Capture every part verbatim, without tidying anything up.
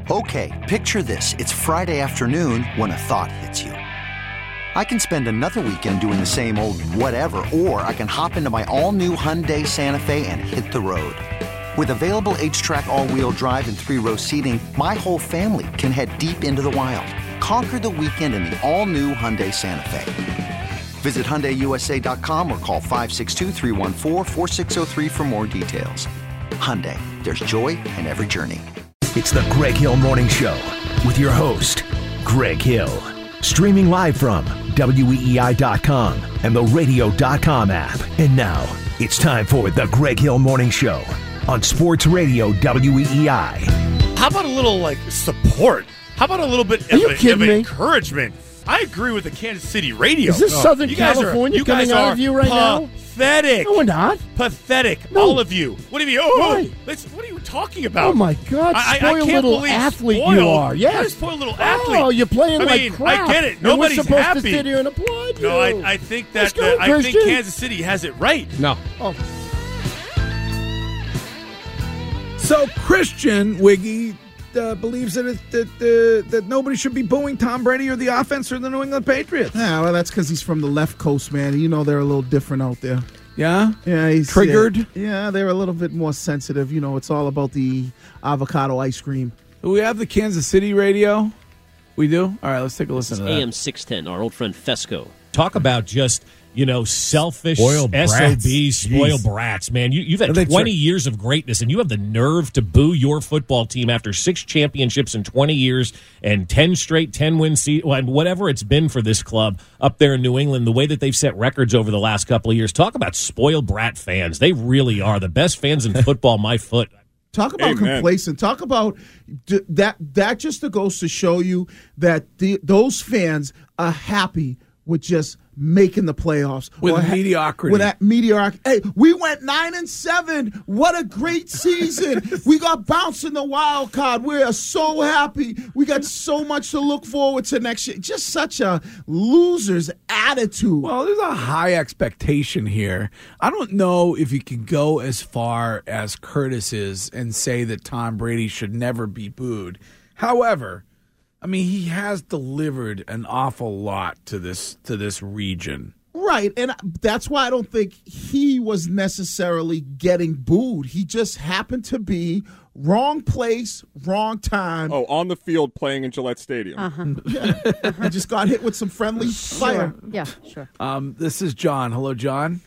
Okay, picture this. It's Friday afternoon when a thought hits you. I can spend another weekend doing the same old whatever, or I can hop into my all-new Hyundai Santa Fe and hit the road. With available H-Track all-wheel drive and three-row seating, my whole family can head deep into the wild. Conquer the weekend in the all-new Hyundai Santa Fe. Visit Hyundai U S A dot com or call five six two, three one four, four six zero three for more details. Hyundai, there's joy in every journey. It's the Greg Hill Morning Show with your host, Greg Hill. Streaming live from W E E I dot com and the radio dot com app. And now, it's time for the Greg Hill Morning Show on Sports Radio W E E I. How about a little, like, support? How about a little bit of, you a, kidding of me? encouragement? I agree with the Kansas City radio. Is this no. Southern you guys California are, you coming guys out are of you right now? Pathetic. No, we're not. Pathetic. No. All of you. What do you mean? Oh, Why? let's, what are you talking about? Oh, my God. I, I, Spoiled I can't little believe athlete spoiled. you are. Yes. You're a spoiled little athlete. Oh, you're playing I like mean, crap. I get it. And we're Nobody's supposed happy. to sit here and applaud you. No, I, I think that, Let's go, that I think Christian. Kansas City has it right. No. Oh. So Christian Wiggy uh, believes that it, that uh, that nobody should be booing Tom Brady or the offense or the New England Patriots. Yeah, well, that's because he's from the left coast, man. You know they're a little different out there. Yeah? Yeah, he's Triggered? Yeah, yeah, they're a little bit more sensitive. You know, it's all about the avocado ice cream. Do we have the Kansas City radio? We do? All right, let's take a listen to that. A M six ten, our old friend Fesco. Talk about just, you know, selfish Spoiled S O brats. Bs, spoiled Jeez. brats, man. You, you've had Are they twenty tr- years of greatness, and you have the nerve to boo your football team after six championships in twenty years and ten straight ten-win seasons, whatever it's been for this club up there in New England, the way that they've set records over the last couple of years. Talk about spoiled brat fans. They really are the best fans in football, my foot. Talk about Amen. complacent. Talk about d- that. That just goes to show you that the, those fans are happy with just making the playoffs With or ha- mediocrity. With that mediocrity. Hey, we went nine and seven. What a great season! We got bounced in the wild card. We are so happy. We got so much to look forward to next year. Just such a loser's attitude. Well, there's a high expectation here. I don't know if you can go as far as Curtis is and say that Tom Brady should never be booed. However, I mean, he has delivered an awful lot to this to this region. Right, and that's why I don't think he was necessarily getting booed. He just happened to be wrong place, wrong time. Oh, on the field playing in Gillette Stadium. Uh-huh. He just got hit with some friendly fire. Sure. Yeah, sure. Um, this is John. Hello, John.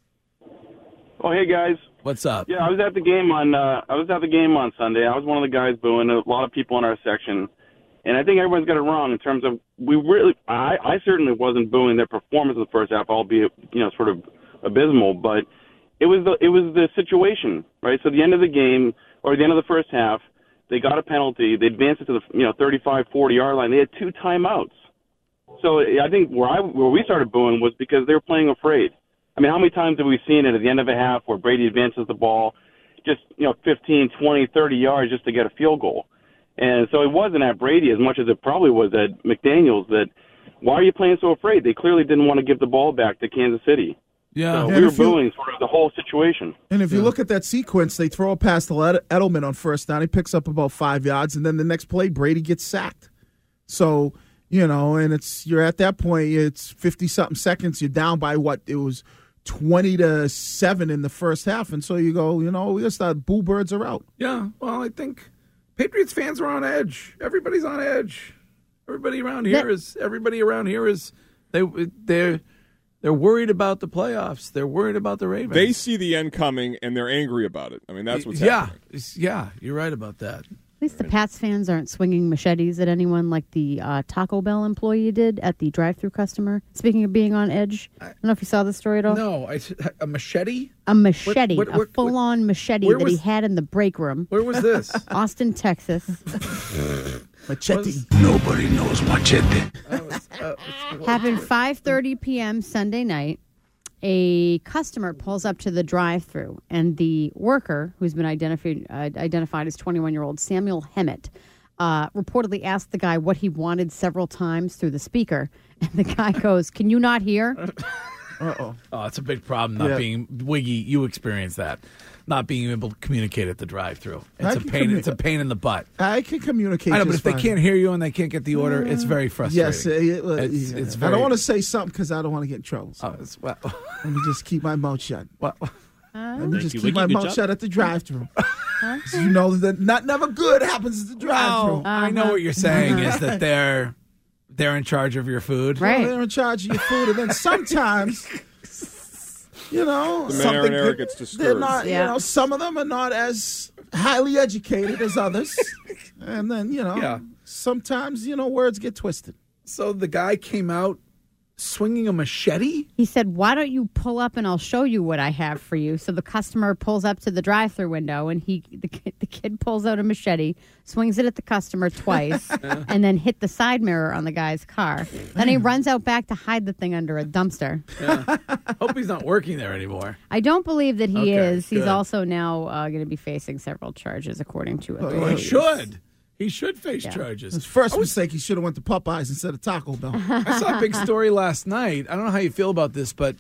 Oh, hey guys. What's up? Yeah, I was at the game on. Uh, I was at the game on Sunday. I was one of the guys booing. A lot of people in our section, and I think everyone's got it wrong in terms of we really. I, I certainly wasn't booing their performance in the first half, albeit you know sort of abysmal. But it was the it was the situation, right? So the end of the game or the end of the first half, they got a penalty. They advanced it to the you know thirty-five, forty yard line. They had two timeouts. So I think where I where we started booing was because they were playing afraid. I mean, how many times have we seen it at the end of a half where Brady advances the ball just, you know, fifteen, twenty, thirty yards just to get a field goal? And so it wasn't at Brady as much as it probably was at McDaniels that, why are you playing so afraid? They clearly didn't want to give the ball back to Kansas City. Yeah. So And we were if you- booing sort of the whole situation. And if you look at that sequence, they throw it past Edelman on first down. He picks up about five yards, and then the next play, Brady gets sacked. So, you know, and it's you're at that point, it's fifty-something seconds. You're down by what? It was twenty to seven in the first half. And so you go, you know, we just thought boo birds are out. Yeah, well, I think Patriots fans are on edge. Everybody's on edge. Everybody around here is everybody around here is they they're they're worried about the playoffs. They're worried about the Ravens. They see the end coming, and they're angry about it. I mean, that's what's yeah, happening. it's- yeah, you're right about that. At least the Pats fans aren't swinging machetes at anyone like the uh, Taco Bell employee did at the drive-thru customer. Speaking of being on edge, I don't know if you saw this story at all. No, I, a machete? A machete, What- what- a full-on machete where that he was- had in the break room. Where was this? Austin, Texas. Machete. Nobody knows machete. Happened five thirty p.m. Sunday night. A customer pulls up to the drive-thru, and the worker, who's been identified uh, identified as twenty-one-year-old Samuel Hemmett, uh, reportedly asked the guy what he wanted several times through the speaker, and the guy goes, "Can you not hear?" Uh-oh. Oh, it's a big problem not Yeah. being Wiggy. You experience that, not being able to communicate at the drive-through. I It's a can pain. commu- It's a pain in the butt. I can communicate. I know, but just if they fine. can't hear you and they can't get the order, it's very frustrating. Yes, it, well, it's, yeah. it's I very. don't want to say something because I don't want to get in trouble. So Oh, it's, well, let me just keep my mouth shut. well, Let me Thank just you, keep Wiggy. my Good mouth job. shut at the drive-through. So you know that not never good happens at the drive-through. well, I know what you're saying is that they're they're in charge of your food. Right. Well, they're in charge of your food, and then sometimes, you know, The something marinara good- gets they're disturbed. not. Yeah. You know, some of them are not as highly educated as others, and then you know, Yeah. sometimes you know words get twisted. So the guy came out swinging a machete. He said, "Why don't you pull up and I'll show you what I have for you?" So the customer pulls up to the drive-through window, and he the kid, the kid pulls out a machete, swings it at the customer twice, and then hit the side mirror on the guy's car. Then he runs out back to hide the thing under a dumpster. Hope he's not working there anymore. I don't believe that he Okay, is. He's good. also now uh, going to be facing several charges, according to Well, he authorities. should. He should face Yeah. charges. His first mistake, he should have went to Popeyes instead of Taco Bell. I saw a big story last night. I don't know how you feel about this, but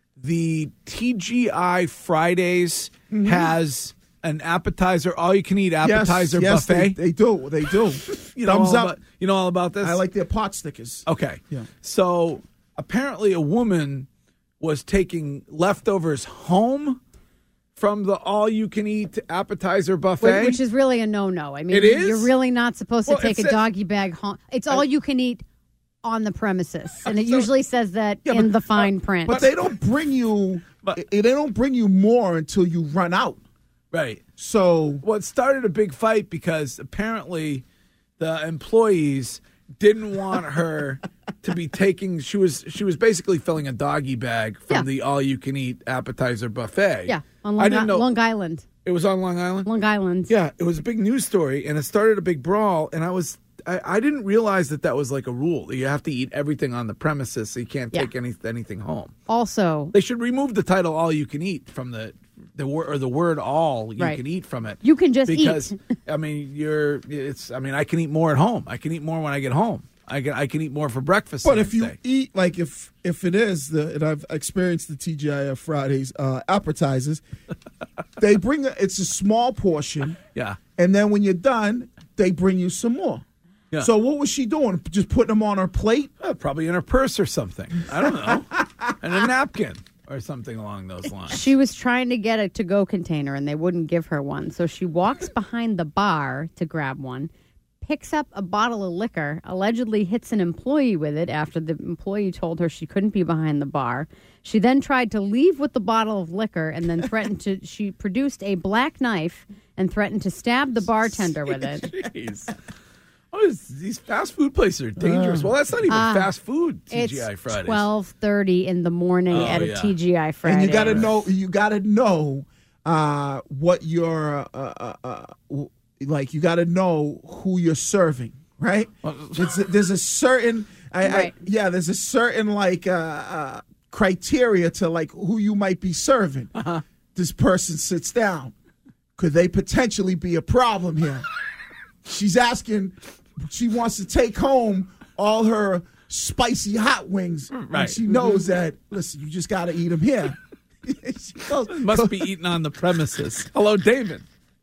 the T G I Fridays has an appetizer, all-you-can-eat appetizer yes, yes, buffet. They, they do. They do. you know Thumbs all up. About, you know all about this? I like their pot stickers. Okay. Yeah. So apparently, a woman was taking leftovers home from the all-you-can-eat appetizer buffet. Which is really a no-no. I mean, It is? you're really not supposed to Well, take it a says- doggy bag home. It's all you can eat on the premises, and it So- usually says that Yeah, in but- the fine print. But they don't bring you. But- they don't bring you more until you run out. right. So Well, it started a big fight because apparently the employees didn't want her to be taking. She was she was basically filling a doggy bag from Yeah. the all-you-can-eat appetizer buffet. yeah, on I Long, didn't I- know Long Island. it was on Long Island. Long Island. Yeah, it was a big news story, and it started a big brawl. And I was, I, I didn't realize that that was like a rule. You have to eat everything on the premises, so you can't Yeah. take any anything home. Also, They should remove the title "all you can eat" from the the word or the word "all you Right. can eat" from it. You can just because, eat. I mean, you're. It's. I mean, I can eat more at home. I can eat more when I get home. I can. I can eat more for breakfast. But the if next you day. eat like if if it is the and I've experienced the T G I F Fridays uh, appetizers, they bring a, it's a small portion, yeah, and then when you're done, they bring you some more. Yeah. So what was she doing? Just putting them on her plate? Uh, probably in her purse or something. I don't know, and a napkin or something along those lines. she was trying to get a to-go container, and they wouldn't give her one. So she walks behind the bar to grab one, picks up a bottle of liquor, allegedly hits an employee with it after the employee told her she couldn't be behind the bar. She then tried to leave with the bottle of liquor and then threatened to, she produced a black knife and threatened to stab the bartender with it. Jeez. Oh, is- these fast food places are dangerous. Well, that's not even Uh, fast food. T G I It's Fridays. twelve thirty in the morning Oh, at a yeah. T G I Friday. And you got to know you got to know uh, what your uh, uh, uh, w- like. You got to know who you're serving, right? It's, there's a certain, I, I, Right. yeah. There's a certain like uh, uh, criteria to like who you might be serving. Uh-huh. This person sits down. Could they potentially be a problem here? She's asking. She wants to take home all her spicy hot wings. And Right. she knows that. Listen, you just got to eat them here. She goes, Must be eaten on the premises. Hello, David.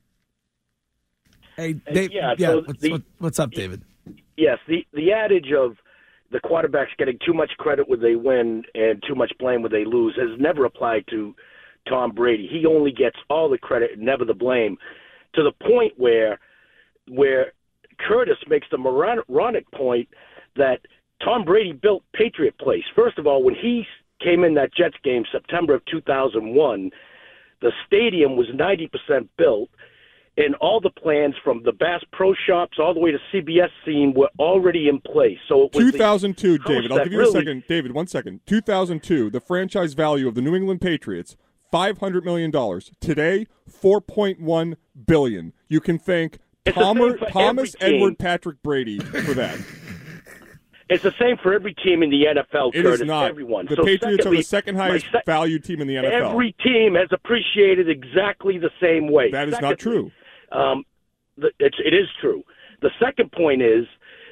Hey, Dave. yeah, yeah. so what's, the- what, what's up, David? Yes, the the adage of the quarterbacks getting too much credit when they win and too much blame when they lose has never applied to Tom Brady. He only gets all the credit and never the blame, to the point where where Curtis makes the moronic point that Tom Brady built Patriot Place. First of all, when he came in that Jets game September of two thousand one, the stadium was ninety percent built, and all the plans from the Bass Pro Shops all the way to C B S scene were already in place. So it was two the thousand two, house David. I'll that give you really- a second. David, one second. two thousand two, the franchise value of the New England Patriots, five hundred million dollars. Today, four point one billion dollars. You can thank It's the Palmer, same for Thomas every team. Edward Patrick Brady for that. It's the same for every team in the N F L, It Curtis. is not. Everyone. The So Patriots secondly, are the second my highest se- valued team in the N F L. Every team has appreciated exactly the same way. That is Secondly, not true. Um, the, it's, it is true. The second point is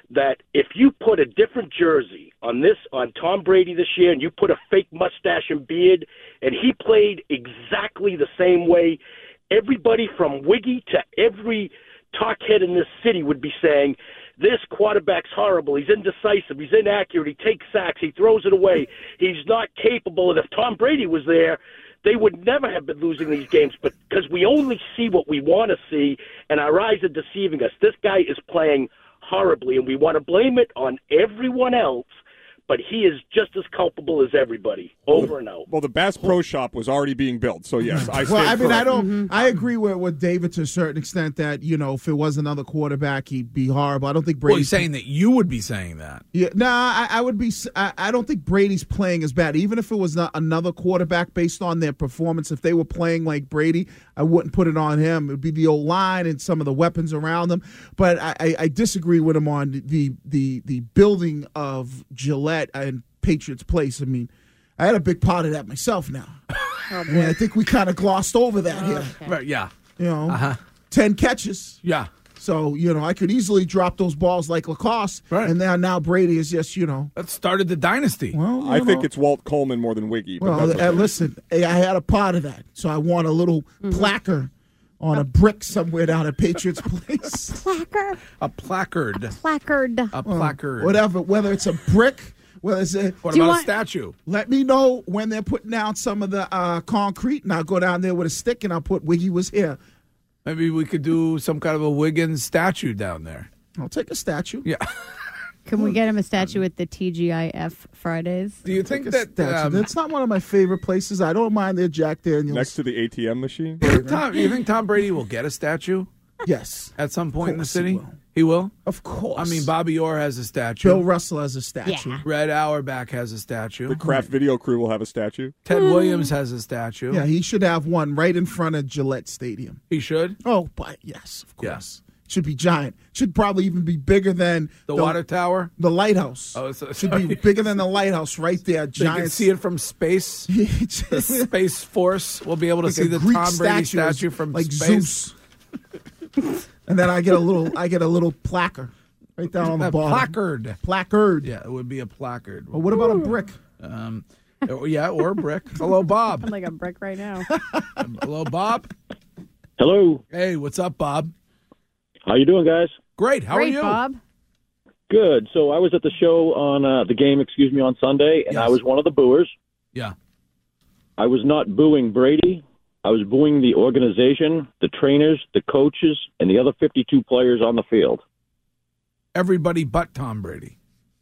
that if you put a different jersey on this on Tom Brady this year and you put a fake mustache and beard and he played exactly the same way, everybody from Wiggy to every talkhead in this city would be saying, this quarterback's horrible. He's indecisive. He's inaccurate. He takes sacks. He throws it away. He's not capable. And if Tom Brady was there, they would never have been losing these games. But because we only see what we want to see, and our eyes are deceiving us. This guy is playing horribly, and we want to blame it on everyone else. But he is just as culpable as everybody, over and out. Well, the Bass Pro Shop was already being built, so yes, I. Well, I mean, correct. I don't. Mm-hmm. I agree with, with David to a certain extent that you know if it was another quarterback, he'd be horrible. I don't think Brady. Well, he's saying that you would be saying that. Yeah, nah, I, I would be. I, I don't think Brady's playing as bad. Even if it was not another quarterback, based on their performance, if they were playing like Brady, I wouldn't put it on him. It would be the old line and some of the weapons around him. But I, I, I disagree with him on the the the building of Gillette and Patriots Place. I mean, I had a big part of that myself now. Oh, and I think we kind of glossed over that uh, here. Okay. Right, yeah. You know, uh-huh. ten catches. Yeah. So, you know, I could easily drop those balls like Lacoste. Right. And now, now Brady is just, you know. That started the dynasty. Well, I know. think it's Walt Coleman more than Wiggy. But well, that's okay. uh, listen, I had a part of that. So I want a little mm-hmm. placard on a brick somewhere down at Patriots Place. Placard. A placard. A placard. A placard. Well, whatever, whether it's a brick. Well, it's a, what about want, a statue? Let me know when they're putting down some of the uh, concrete, and I'll go down there with a stick, and I'll put Wiggy was here. Maybe we could do some kind of a Wiggins statue down there. I'll take a statue. Yeah. Can we get him a statue at the T G I F Fridays? Do you think that um, that's not one of my favorite places? I don't mind their Jack Daniels next to the A T M machine. You think Tom, you think Tom Brady will get a statue? Yes, at some point in the city. He will. He will? Of course. I mean, Bobby Orr has a statue. Bill Russell has a statue. Yeah. Red Auerbach has a statue. The Kraft Video Crew will have a statue. Ted mm. Williams has a statue. Yeah, he should have one right in front of Gillette Stadium. He should? Oh, but yes, of course. Yeah. Should be giant. Should probably even be bigger than the, the water tower, the lighthouse. Oh, so, should be bigger than the lighthouse right there. Giant. You can see it from space. The Space Force will be able to like see the Greek Tom Brady statue, statue from like space. Zeus. And then I get a little, I get a little placard right down on the a bottom. Placard, placard. Yeah, it would be a placard. Well, what about a brick? Um, yeah, or a brick. Hello, Bob. I'm like a brick right now. Hello, Bob. Hello. Hey, what's up, Bob? How you doing, guys? Great. How Great, are you, Bob? Good. So I was at the show on uh, the game, excuse me, on Sunday, and yes. I was one of the booers. Yeah. I was not booing Brady. I was booing the organization, the trainers, the coaches, and the other fifty-two players on the field. Everybody but Tom Brady.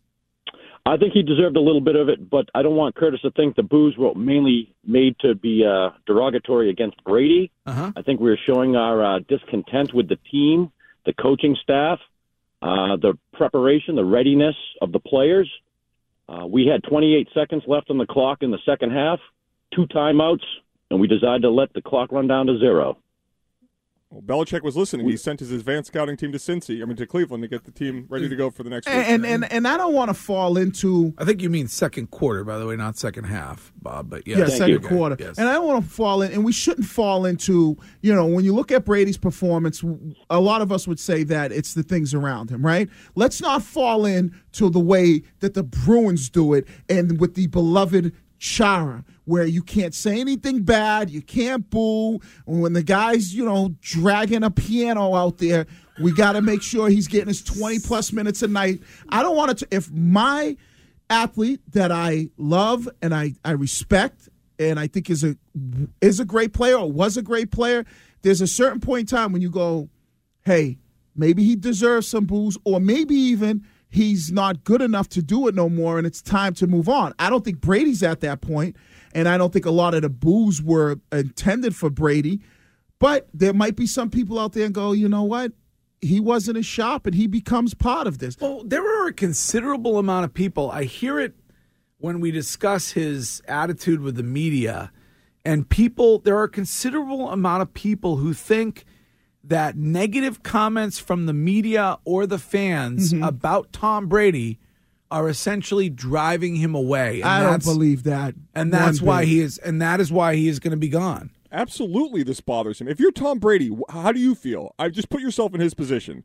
I think he deserved a little bit of it, but I don't want Curtis to think the boos were mainly made to be uh, derogatory against Brady. Uh-huh. I think we were showing our uh, discontent with the team, the coaching staff, uh, the preparation, the readiness of the players. Uh, we had twenty-eight seconds left on the clock in the second half, two timeouts, and we decided to let the clock run down to zero. Well, Belichick was listening. He sent his advanced scouting team to Cincy, I mean to Cleveland, to get the team ready to go for the next week. And and, and I don't want to fall into. I think you mean second quarter, by the way, not second half, Bob. But yes. yeah, Thank second you. quarter. Yes. And I don't want to fall in, and we shouldn't fall into. You know, when you look at Brady's performance, a lot of us would say that it's the things around him, right? Let's not fall in to the way that the Bruins do it, and with the beloved Chara, where you can't say anything bad, you can't boo. When the guy's, you know, dragging a piano out there, we got to make sure he's getting his twenty plus minutes a night. I don't want it to, if my athlete that I love and I, I respect and I think is a is a great player or was a great player, there's a certain point in time when you go, hey, maybe he deserves some boos, or maybe even he's not good enough to do it no more, and it's time to move on. I don't think Brady's at that point, and I don't think a lot of the boos were intended for Brady. But there might be some people out there and go, you know what? He wasn't as sharp, and he becomes part of this. Well, there are a considerable amount of people. I hear it when we discuss his attitude with the media, and people, there are a considerable amount of people who think that negative comments from the media or the fans mm-hmm. about Tom Brady are essentially driving him away. And I don't believe that. And that's why he is and that is why he is going to be gone. Absolutely, this bothers him. If you're Tom Brady, how do you feel? I just put yourself in his position.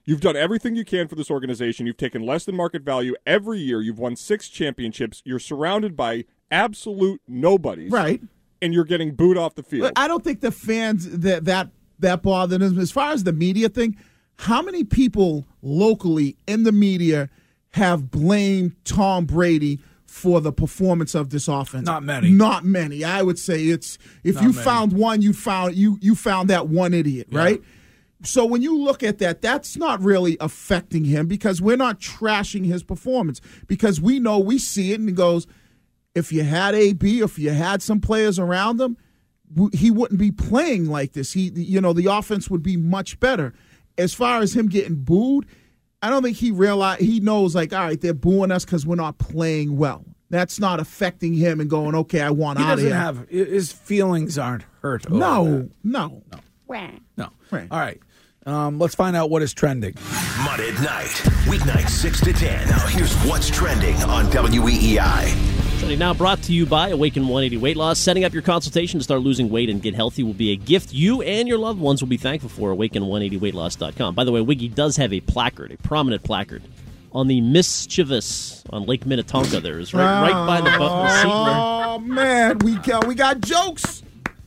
You've done everything you can for this organization. You've taken less than market value every year. You've won six championships. You're surrounded by absolute nobodies. Right. And you're getting booed off the field. I don't think the fans that that that bothered them. As far as the media thing, how many people locally in the media have blamed Tom Brady for the performance of this offense? Not many. Not many. I would say it's if Not you many. found one, you found you you found that one idiot, Yeah. right? So when you look at that, that's not really affecting him because we're not trashing his performance because we know we see it and it goes, if you had A B, if you had some players around him, w- he wouldn't be playing like this. He, you know, the offense would be much better. As far as him getting booed, I don't think he realize he knows like, all right, they're booing us because we're not playing well. That's not affecting him and going, okay, I want He out of doesn't here. have his feelings aren't hurt. over no, that. no, Wah. no. Right. All right. Um, let's find out what is trending. Monday at night, weeknight six to ten. Now here's what's trending on W E E I. Trending now brought to you by Awaken one eighty Weight Loss. Setting up your consultation to start losing weight and get healthy will be a gift you and your loved ones will be thankful for. Awaken one eighty weight loss dot com. By the way, Wiggy does have a placard, a prominent placard, on the Mischievous on Lake Minnetonka. There is right, right by the, bu- the seat where Oh man, we got we got jokes.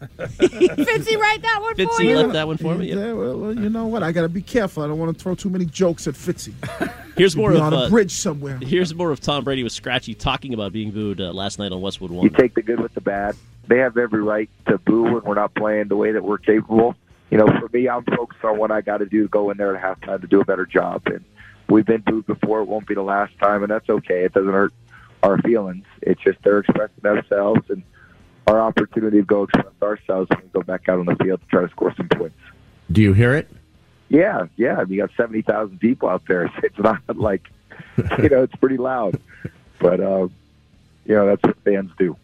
Fitzy, write that one for Fitzy you. left that one for me. Yep. Yeah, well, well, you know what? I got to be careful. I don't want to throw too many jokes at Fitzy. Here's more Be of on a uh, bridge somewhere. Here's more of Tom Brady with Scratchy talking about being booed uh, last night on Westwood You One. take the good with the bad. They have every right to boo when we're not playing the way that we're capable. You know, for me, I'm focused on what I got to do to go in there at halftime to do a better job. And we've been booed before. It won't be the last time, and that's okay. It doesn't hurt our feelings. It's just they're expressing themselves, and our opportunity to go express ourselves when we go back out on the field to try to score some points. Do you hear it? Yeah, yeah. I mean, you got seventy thousand people out there. It's not like, you know, it's pretty loud. But, uh, you know, that's what fans do.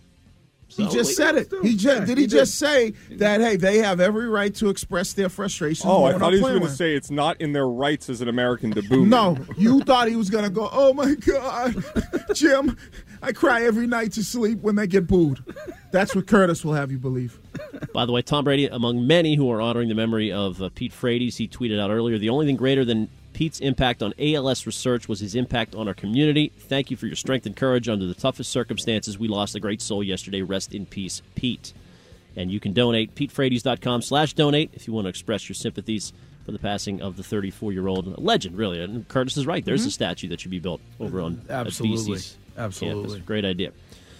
He just said it. He just did. He, just say that? Hey, they have every right to express their frustration. Oh, I when thought I'm he was playing going to with. say it's not in their rights as an American to boo me. No, you thought he was going to go. Oh my God, Jim, I cry every night to sleep when they get booed. That's what Curtis will have you believe. By the way, Tom Brady, among many who are honoring the memory of uh, Pete Frates, he tweeted out earlier, the only thing greater than Pete's impact on A L S research was his impact on our community. Thank you for your strength and courage under the toughest circumstances. We lost a great soul yesterday. Rest in peace, Pete. And you can donate, pete frates dot com slash donate, if you want to express your sympathies for the passing of the thirty-four-year-old legend, really. And Curtis is right. There's Mhm. a statue that should be built over on Absolutely. B C's Absolutely. campus. Great idea.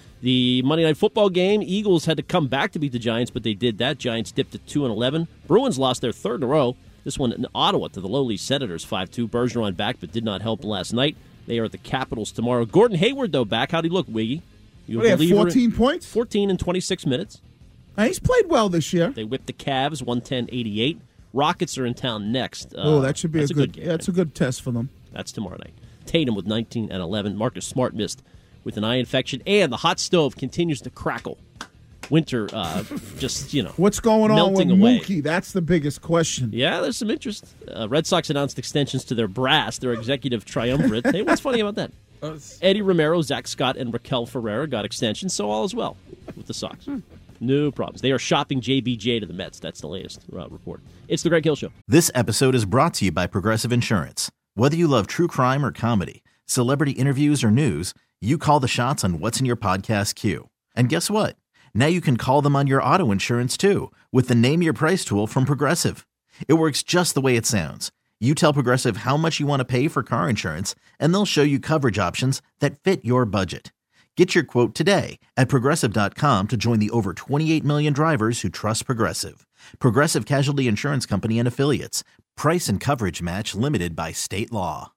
The Monday Night Football game, Eagles had to come back to beat the Giants, but they did that. Giants dipped to two and eleven. Bruins lost their third in a row. This one in Ottawa to the lowly Senators, five two. Bergeron back, but did not help last night. They are at the Capitals tomorrow. Gordon Hayward, though, back. How'd he look, Wiggy? You What, he had believer in- fourteen points? fourteen in twenty-six minutes. Uh, he's played well this year. They whipped the Cavs, one ten eighty-eight. Rockets are in town next. Uh, oh, that should be a that's good. game. yeah, that's a good test for them. That's tomorrow night. Tatum with nineteen and eleven. Marcus Smart missed with an eye infection. And the hot stove continues to crackle. Winter uh, just, you know, What's going on with melting away. Mookie? That's the biggest question. Yeah, there's some interest. Uh, Red Sox announced extensions to their brass, their executive triumvirate. Hey, what's funny about that? Eddie Romero, Zach Scott, and Raquel Ferreira got extensions, so all is well with the Sox. No problems. They are shopping J B J to the Mets. That's the latest uh, report. It's the Greg Hill Show. This episode is brought to you by Progressive Insurance. Whether you love true crime or comedy, celebrity interviews or news, you call the shots on what's in your podcast queue. And guess what? Now you can call them on your auto insurance too with the Name Your Price tool from Progressive. It works just the way it sounds. You tell Progressive how much you want to pay for car insurance, and they'll show you coverage options that fit your budget. Get your quote today at Progressive dot com to join the over twenty-eight million drivers who trust Progressive. Progressive Casualty Insurance Company and Affiliates. Price and coverage match limited by state law.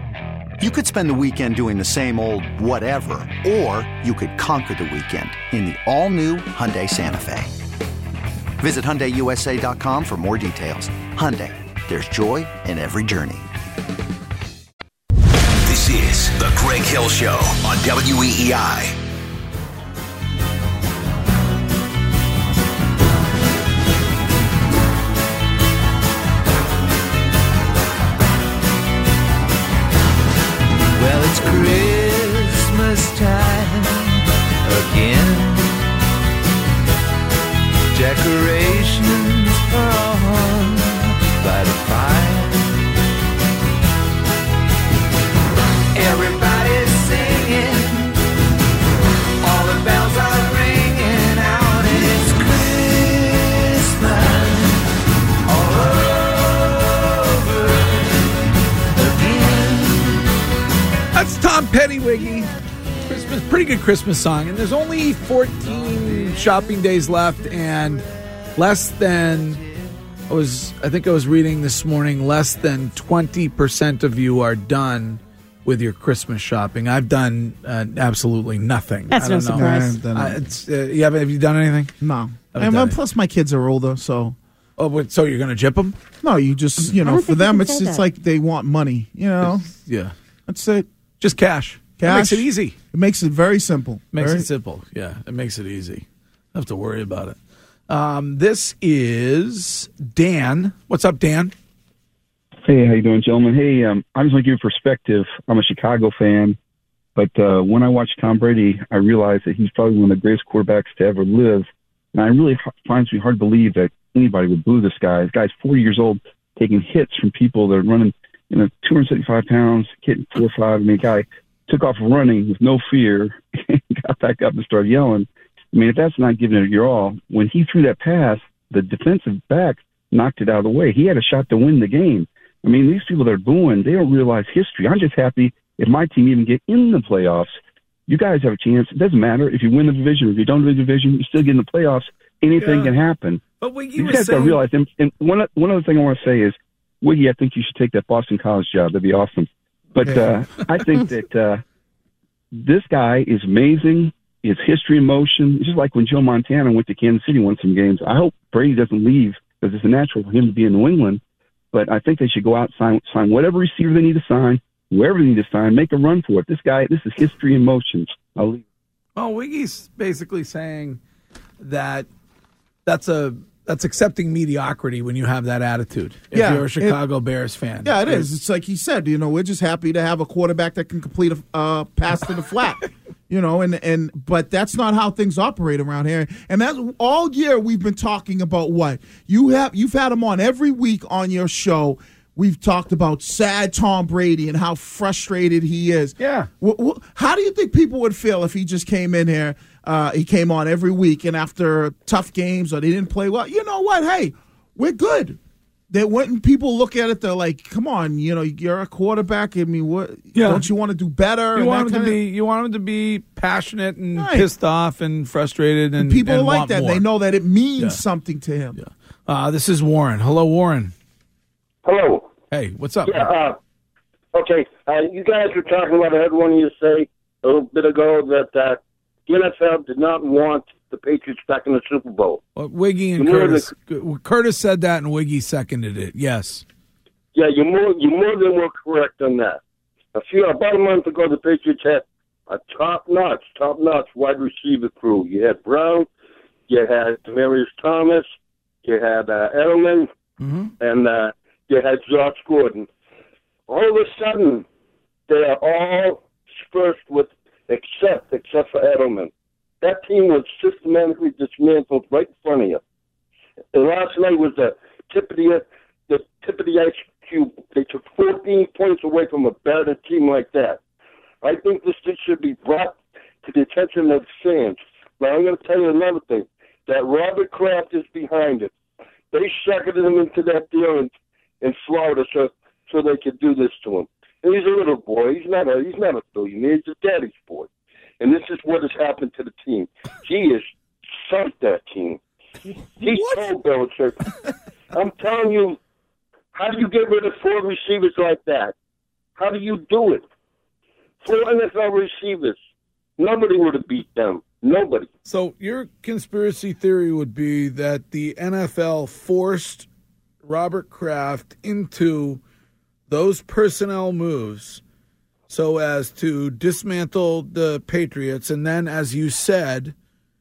You could spend the weekend doing the same old whatever, or you could conquer the weekend in the all-new Hyundai Santa Fe. Visit Hyundai U S A dot com for more details. Hyundai, there's joy in every journey. This is the Greg Hill Show on W E E I. Well, it's Christmas time again. Decorations are on by the fire. Tom Petty, Wiggy. Christmas, pretty good Christmas song. And there's only fourteen shopping days left, and less than, I was, I think I was reading this morning, less than twenty percent of you are done with your Christmas shopping. I've done uh, absolutely nothing. That's I no don't know. surprise. Uh, it's, uh, you haven't, have you done anything? No. Haven't And done uh, plus, my kids are older, so. Oh, but, so you're going to jip them? No, you just, you I know, don't for think you them, can it's say it's that. like they want money, you know? Yeah. That's it. Just cash. That makes it easy. It makes it very simple. Makes Very- it simple. Yeah, it makes it easy. Don't have to worry about it. Um, this is Dan. What's up, Dan? Hey, how you doing, gentlemen? Hey, um, I just want to give you perspective. I'm a Chicago fan, but uh, when I watch Tom Brady, I realize that he's probably one of the greatest quarterbacks to ever live. And I really h- finds me hard to believe that anybody would boo this guy. This guy's forty years old, taking hits from people that are running, you know, two hundred seventy-five pounds, hitting four or five. I mean, guy took off running with no fear, got back up and started yelling. I mean, if that's not giving it your all, when he threw that pass, the defensive back knocked it out of the way. He had a shot to win the game. I mean, these people that are booing, they don't realize history. I'm just happy if my team even get in the playoffs. You guys have a chance. It doesn't matter if you win the division or if you don't win the division, you still get in the playoffs. Anything Yeah. can happen. But Wiggy You was guys got to saying- realize, and, and one, one other thing I want to say is, Wiggy, I think you should take that Boston College job. That'd be awesome. But uh, I think that uh, this guy is amazing. His history in motion. It's just like when Joe Montana went to Kansas City, won some games. I hope Brady doesn't leave because it's natural for him to be in New England. But I think they should go out and sign, sign whatever receiver they need to sign, wherever they need to sign, make a run for it. This guy, this is history in motion. I'll leave. Well, Wiggy's basically saying that that's a that's accepting mediocrity when you have that attitude. If Yeah, you're a it- Chicago Bears fan. Yeah, it is. It's like he said, you know, we're just happy to have a quarterback that can complete a uh, pass to the flat. You know, and, and but that's not how things operate around here. And that's all year we've been talking about what? You have you've had him on every week on your show. We've talked about sad Tom Brady and how frustrated he is. Yeah. Wh- wh- how do you think people would feel if he just came in here, uh, he came on every week, and after tough games or they didn't play well, you know what? Hey, we're good. They wouldn't people look at it, they're like, come on, you know, you're a quarterback. I mean, what Yeah. don't you want to do better? You and want that him to kinda- be you want him to be passionate and Right. pissed off and frustrated and people and like want that. more. They know that it means Yeah. something to him. Yeah. Uh, this is Warren. Hello, Warren. Hello. Hey, what's up? Yeah, uh, okay. Uh, you guys were talking about, I heard one of you say a little bit ago that uh, the N F L did not want the Patriots back in the Super Bowl. Well, Wiggy and You more Curtis. Curtis said that, and Wiggy seconded it. Yes. Yeah, you're more, you're more than well correct on that. A few, about a month ago, the Patriots had a top-notch, top-notch wide receiver crew. You had Brown, you had Demarius Thomas, you had uh, Edelman, Mm-hmm. and uh, you had Josh Gordon. All of a sudden, they are all dispersed with, except except for Edelman. That team was systematically dismantled right in front of you. And last night was the tip of the the tip of the ice cube. They took fourteen points away from a better team like that. I think this thing should be brought to the attention of fans. Now I'm going to tell you another thing. That Robert Kraft is behind it. They suckered him into that deal in, in Florida so so they could do this to him. And he's a little boy. He's not a he's not a billionaire. He's a daddy's boy. And this is what has happened to the team. He has sunk that team. He told Belichick. I'm telling you, how do you get rid of four receivers like that? How do you do it? Four N F L receivers. Nobody would have beat them. Nobody. So your conspiracy theory would be that the N F L forced Robert Kraft into those personnel moves so as to dismantle the Patriots, and then, as you said,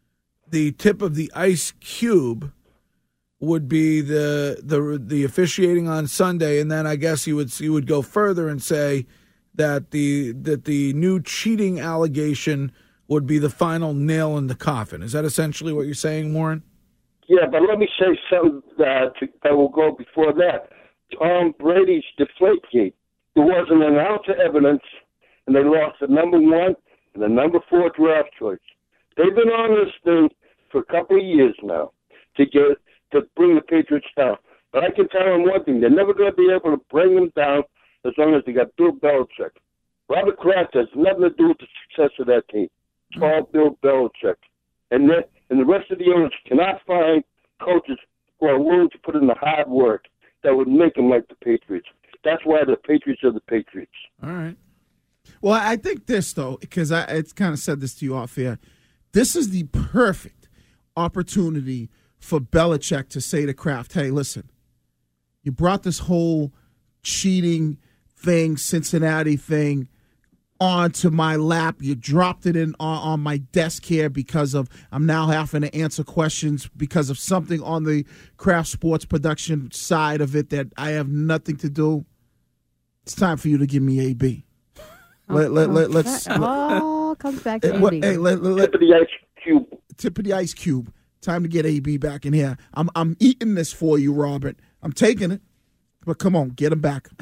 the tip of the ice cube would be the the the officiating on Sunday, and then I guess you would you would go further and say that the that the new cheating allegation would be the final nail in the coffin. Is that essentially what you're saying, Warren? Yeah, but let me say something uh, to, that will go before that. Tom Brady's Deflategate. There wasn't an ounce of evidence, and they lost the number one and the number four draft choice. They've been on this thing for a couple of years now to get to bring the Patriots down. But I can tell them one thing: they're never going to be able to bring them down as long as they got Bill Belichick. Robert Kraft has nothing to do with the success of that team. It's all Bill Belichick. And then, and the rest of the owners cannot find coaches who are willing to put in the hard work that would make them like the Patriots. That's why the Patriots are the Patriots. All right. Well, I think this, though, because I, I kind of said this to you off air, this is the perfect opportunity for Belichick to say to Kraft, hey, listen, you brought this whole cheating thing, Cincinnati thing, onto my lap. You dropped it in on, on my desk here because of I'm now having to answer questions because of something on the Kraft Sports production side of it that I have nothing to do. It's time for you to give me A B. Let, let, let, let's, That all comes back to let, A B. hey, let, let, let, tip of the ice cube. Tip of the ice cube. Time to get A B back in here. I'm I'm eating this for you, Robert. I'm taking it. But come on, get him back.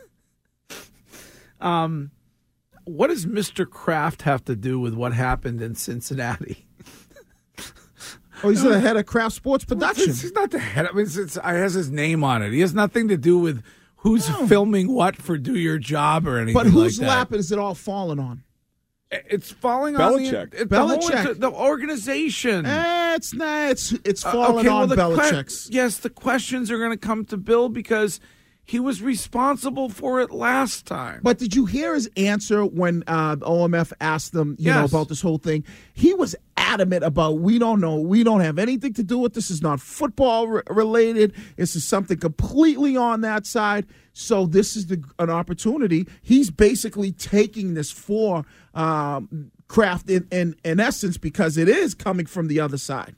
Um, what does Mister Kraft have to do with what happened in Cincinnati? Oh, he's the head of Kraft Sports Production. He's not the head. I mean, it's, it's, it has his name on it. He has nothing to do with who's No. filming what for Do Your Job or anything But whose like that. lap is it all falling on? It's falling Belichick. on the, it, the, whole, Belichick. the organization. Eh, it's not. It's it's Uh, falling okay, well, on the que- Belichick's. yes, the questions are going to come to Bill because he was responsible for it last time. But did you hear his answer when uh, O M F asked him, you know, Yes. about this whole thing? He was adamant about we don't know, we don't have anything to do with this. Is not football re- related. This is something completely on that side. So this is the, an opportunity. He's basically taking this for um, Kraft in, in in essence because it is coming from the other side.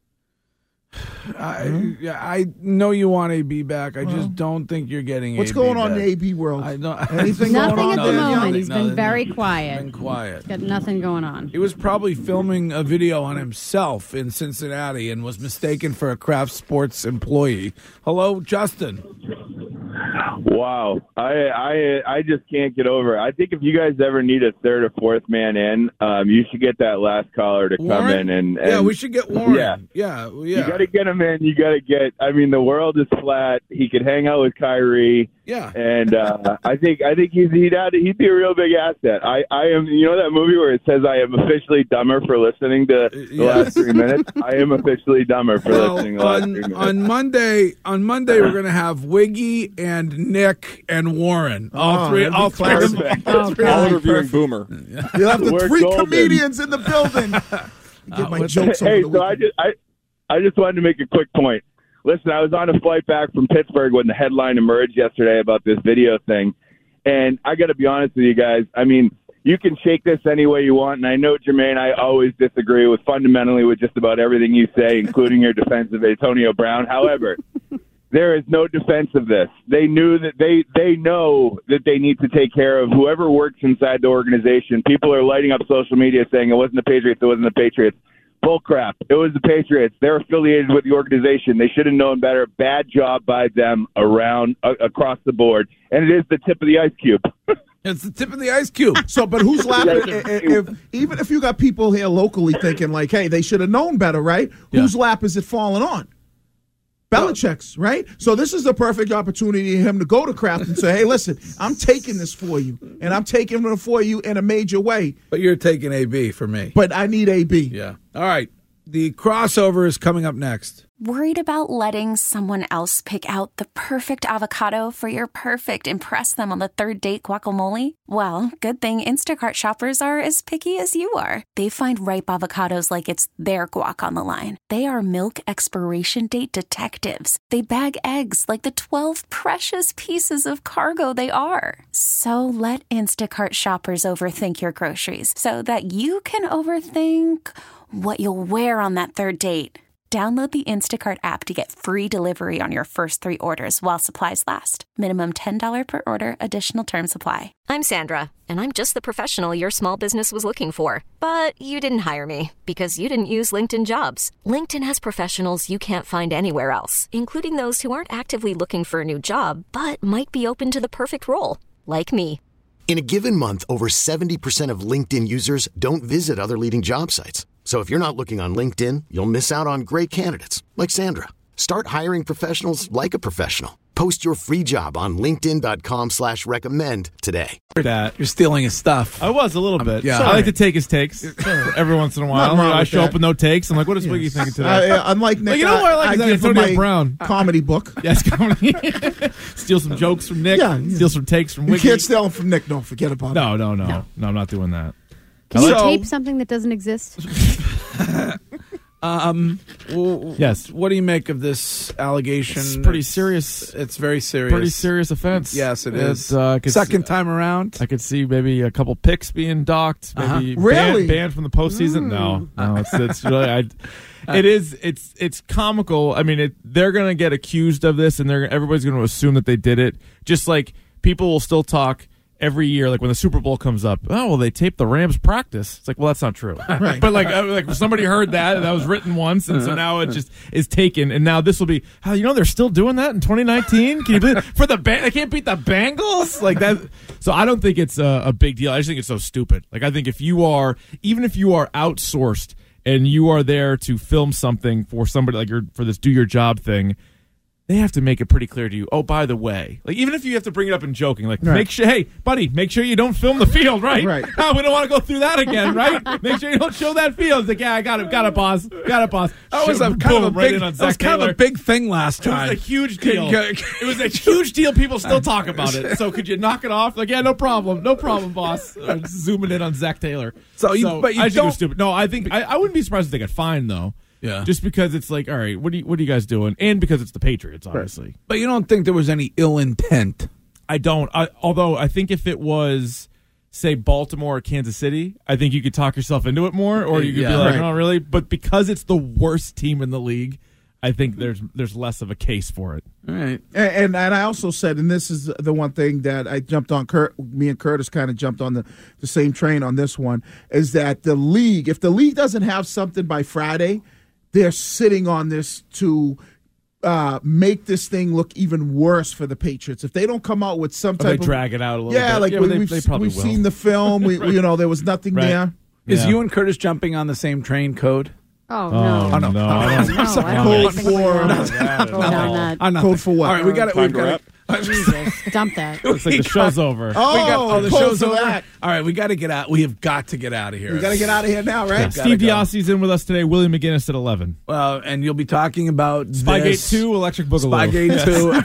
I, yeah, I know you want A B back. I just don't think you're getting What's A B going on back. in the A B world? I don't, Anything Nothing going on at the there? moment. He's Nothing, been very nothing. quiet. Been quiet. Got nothing going on. He was probably filming a video on himself in Cincinnati and was mistaken for a Kraft Sports employee. Hello, Justin. Wow, I I I just can't get over it. I think if you guys ever need a third or fourth man in, um, you should get that last caller to come Warren? in and, and yeah, we should get Warren. Yeah, yeah, well, yeah. You got to get him in. You got to get. I mean, the world is flat. He could hang out with Kyrie. Yeah, and uh, I think I think he's he'd add, he'd be a real big asset. I, I am. You know that movie where it says I am officially dumber for listening to the Yes. last three minutes. I am officially dumber for Well, listening to the last on, three minutes. on Monday, on Monday we're going to have Wiggy and Nick and Warren. All Oh, three, that'd be all three, of them. classic. all three All of them. interviewing Boomer. You'll have the We're three golden. comedians in the building. Get my jokes over Hey, the so I weekend. just I, I just wanted to make a quick point. Listen, I was on a flight back from Pittsburgh when the headline emerged yesterday about this video thing, and I got to be honest with you guys. I mean, you can shake this any way you want, and I know, Jermaine, I always disagree with fundamentally with just about everything you say, including your defense of Antonio Brown. However, there is no defense of this. They knew that they they know that they need to take care of whoever works inside the organization. People are lighting up social media saying it wasn't the Patriots, it wasn't the Patriots. Bull crap. It was the Patriots. They're affiliated with the organization. They should have known better. Bad job by them around uh, across the board. And it is the tip of the ice cube. It's the tip of the ice cube. So, but who's laughing? if, if, even if you got people here locally thinking like, "Hey, they should have known better," right? Yeah. Whose lap is it falling on? Belichick's, right? So this is the perfect opportunity for him to go to Kraft and say, "Hey, listen, I'm taking this for you, and I'm taking it for you in a major way. But you're taking A B for me. But I need A B." Yeah. All right. The crossover is coming up next. Worried about letting someone else pick out the perfect avocado for your perfect impress them on the third date guacamole? Well, good thing Instacart shoppers are as picky as you are. They find ripe avocados like it's their guac on the line. They are milk expiration date detectives. They bag eggs like the twelve precious pieces of cargo they are. So let Instacart shoppers overthink your groceries so that you can overthink what you'll wear on that third date. Download the Instacart app to get free delivery on your first three orders while supplies last. Minimum ten dollars per order. Additional terms apply. I'm Sandra, and I'm just the professional your small business was looking for. But you didn't hire me because you didn't use LinkedIn Jobs. LinkedIn has professionals you can't find anywhere else, including those who aren't actively looking for a new job, but might be open to the perfect role, like me. In a given month, over seventy percent of LinkedIn users don't visit other leading job sites. So if you're not looking on LinkedIn, you'll miss out on great candidates like Sandra. Start hiring professionals like a professional. Post your free job on linkedin.com slash recommend today. That you're stealing his stuff. I was a little bit. yeah. I like to take his takes every once in a while. Nothing wrong I with show that. up with no takes. I'm like, what is Wiggy thinking today? Uh, unlike Nick, Like, you know what I like? I is that give him Antonio my Brown. comedy book. Yes, comedy. Steal some jokes from Nick. Yeah, yeah. Steal some takes from You Wiggy. can't steal them from Nick. Don't forget about No, it. no, no, no, no. I'm not doing that. Can I you like- tape something that doesn't exist? Um. w- Yes. What do you make of this allegation? It's pretty serious. It's very serious. Pretty serious offense. Yes, it It's, is. uh, I could Second see- time around. I could see maybe a couple picks being docked. Maybe Uh-huh. banned, Really? banned from the postseason. No, no. It's it's really. I, it is. It's it's comical. I mean, it, they're gonna get accused of this, and they're everybody's gonna assume that they did it. Just like people will still talk every year, like when the Super Bowl comes up. Oh, well, they taped the Rams practice. It's like, well, that's not true. Right. But like, uh, like somebody heard that, and that was written once, and so now it just is taken. And now this will be. How you know they're still doing that in twenty nineteen? Can you believe for the ba- they can't beat the Bengals like that? So I don't think it's a, a big deal. I just think it's so stupid. Like I think if you are, even if you are outsourced and you are there to film something for somebody like you're for this do your job thing, they have to make it pretty clear to you. Oh, by the way, like even if you have to bring it up in joking, like Right. make sure, hey, buddy, make sure you don't film the field, right? Right. Oh, we don't want to go through that again, right? Make sure you don't show that field. It's like, yeah, I got it, got it, boss, got it, boss. That was a Boom, kind of a right big. in on That was Zach kind of a Taylor. big thing last It time. was a huge deal. Could- It was a huge deal. People still talk about it. So could you knock it off? Like, yeah, no problem, no problem, boss. Uh, just zooming in on Zach Taylor. So you- but you I think it don't- was stupid. No, I think I, I wouldn't be surprised if they got fined though. Yeah. Just because it's like, all right, what are you, what are you guys doing? And because it's the Patriots, obviously. But you don't think there was any ill intent? I don't. I, although I think if it was, say, Baltimore or Kansas City, I think you could talk yourself into it more, or you could Yeah. be like, Right. "Oh, really?" But because it's the worst team in the league, I think there's there's less of a case for it. All right. And, and and I also said, and this is the one thing that I jumped on. Kurt, me and Curtis kind of jumped on the, the same train on this one. Is that the league? If the league doesn't have something by Friday, they're sitting on this to uh, make this thing look even worse for the Patriots. If they don't come out with some Or type they of drag it out a little yeah, bit. like Yeah, we, but they- we've they probably we've will. seen the film. We, we- you know there was nothing Right. there. Is Yeah. you and Curtis jumping on the same train code? Oh, Oh, no. no, no, I don't- No, I don't Code think we for- will. No, Go down that. I'm nothing. Code for what? All right, we got it. Time We've to got wrap. Jesus, dump that. Looks like the show's over. Oh, we got, oh, the code show's for over. that. All right, we got to get out. We have got to get out of here. We got to get out of here now, right? gotta Steve go. Diassi's in with us today. William McGinnis at eleven. Well, and you'll be talking about Spygate this. two, Electric Boogaloo. Spygate two.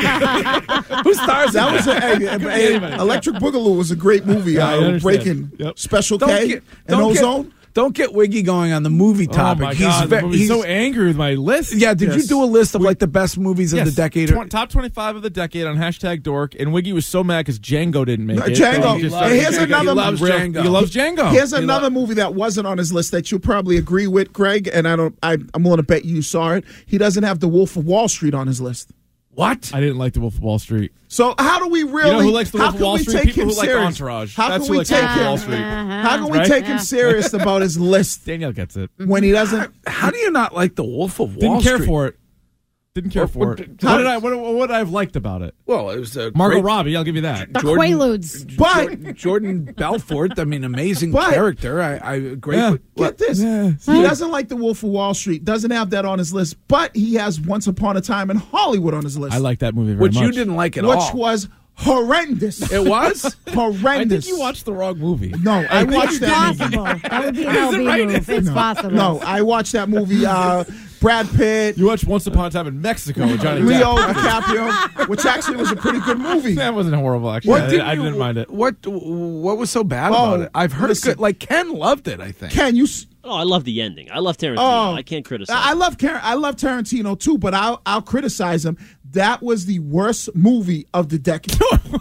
Who stars That in was a, hey, hey, Electric Boogaloo was a great movie. Yeah, I uh, understand. breaking Yep. Special Don't K get- and don't get- Ozone. Don't get Wiggy going on the movie topic. Oh my he's God, ve- he's he's so angry with my list. Yeah, did you Yes. do a list of like the best movies of Yes, the decade? tw- top twenty-five of the decade on hashtag Dork, and Wiggy was so mad because Django didn't make No, it. Django. He just- And here's Django. another He loves real- Django. He loves Django. Here's He another lo- movie that wasn't on his list that you'll probably agree with, Greg. And I don't. I, I'm willing to bet you saw it. He doesn't have The Wolf of Wall Street on his list. What? I didn't like The Wolf of Wall Street. So how do we really? You know who likes The how Wolf of can Wall we Street? take People him who like serious? Entourage. How That's can who we likes take The Wolf of him? Wall Street. How can we Right? take him serious about his list Danielle gets it. when he doesn't? How do you not like The Wolf of Wall Didn't care Street? for it. Didn't care What- for what- it. how- What did I? What, what would I have liked about it? Well, it was a Margot great- Robbie. I'll give you that. The Jordan- Quaaludes. But Jordan, Jordan Belfort. I mean, amazing But- character. I, I great. Yeah. get this, Yeah. he doesn't like The Wolf of Wall Street. Doesn't have that on his list. But he has Once Upon a Time in Hollywood on his list, I like that movie very Which much. you didn't like at which all. was horrendous. It was. horrendous. I think you watched the wrong movie. No, I watched that movie. Possible. That would be an L B move. It's possible. No, I watched that movie. Uh, Brad Pitt, You watched Once Upon a Time in Mexico with Johnny Leo Depp. DiCaprio, which actually was a pretty good movie. That wasn't horrible, actually. What I, did I you- didn't mind it. What What was so bad Oh, about it? I've heard listen. good. Like Ken loved it. I think. Ken, you. s- Oh, I love the ending. I love Tarantino. Oh, I can't criticize. I love Car- I love Tarantino too, but I'll I'll criticize him. That was the worst movie of the decade.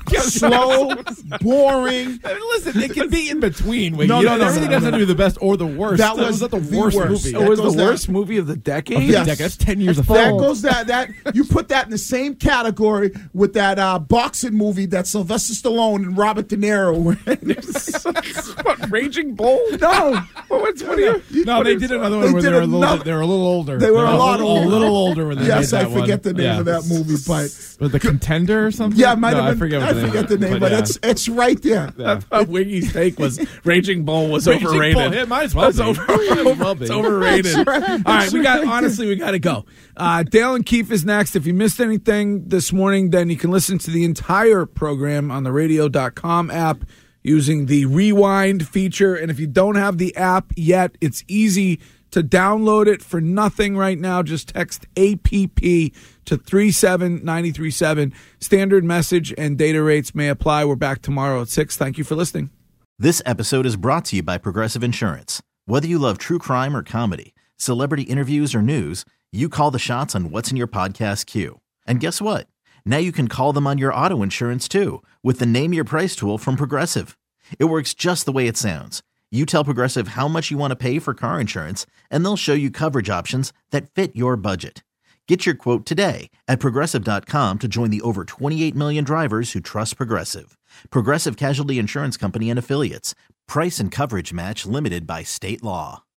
Slow, boring. I mean, listen, it can be in between. Wiggy. No, You no, know, no, everything no, doesn't no. have to be the best or the worst. That That was was not the, the worst, worst. movie. That It was goes the down- worst movie of the decade. Of the Yes. decade. That's ten years of That film. goes that that you put that in the same category with that uh, boxing movie that Sylvester Stallone and Robert De Niro were in. What, Raging Bull? No, What's what are you? No, they did another one They where did they were, a little, another- bit- they were a little older. They were a They lot a older. little older when they Yes, made I that one. forget the name Yeah. of that movie. movie, but But the Contender or something? yeah, it might no, have I been. forget, what I the name forget is, the name, but yeah. it's it's right there. I thought Wiggy's take was Raging Bull was Raging overrated. Bull, it might as well That's be. over- Might as well be. It's overrated. That's right. All right, That's we got right. honestly, we got to go. Uh, Dale and Keefe is next. If you missed anything this morning, then you can listen to the entire program on the radio dot com app using the rewind feature. And if you don't have the app yet, it's easy to download it for nothing right now. Just text A P P to three seven nine three seven. Standard message and data rates may apply. We're back tomorrow at six. Thank you for listening. This episode is brought to you by Progressive Insurance. Whether you love true crime or comedy, celebrity interviews or news, you call the shots on what's in your podcast queue. And guess what? Now you can call them on your auto insurance too with the Name Your Price tool from Progressive. It works just the way it sounds. You tell Progressive how much you want to pay for car insurance, and they'll show you coverage options that fit your budget. Get your quote today at Progressive dot com to join the over twenty-eight million drivers who trust Progressive. Progressive Casualty Insurance Company and Affiliates. Price and coverage match limited by state law.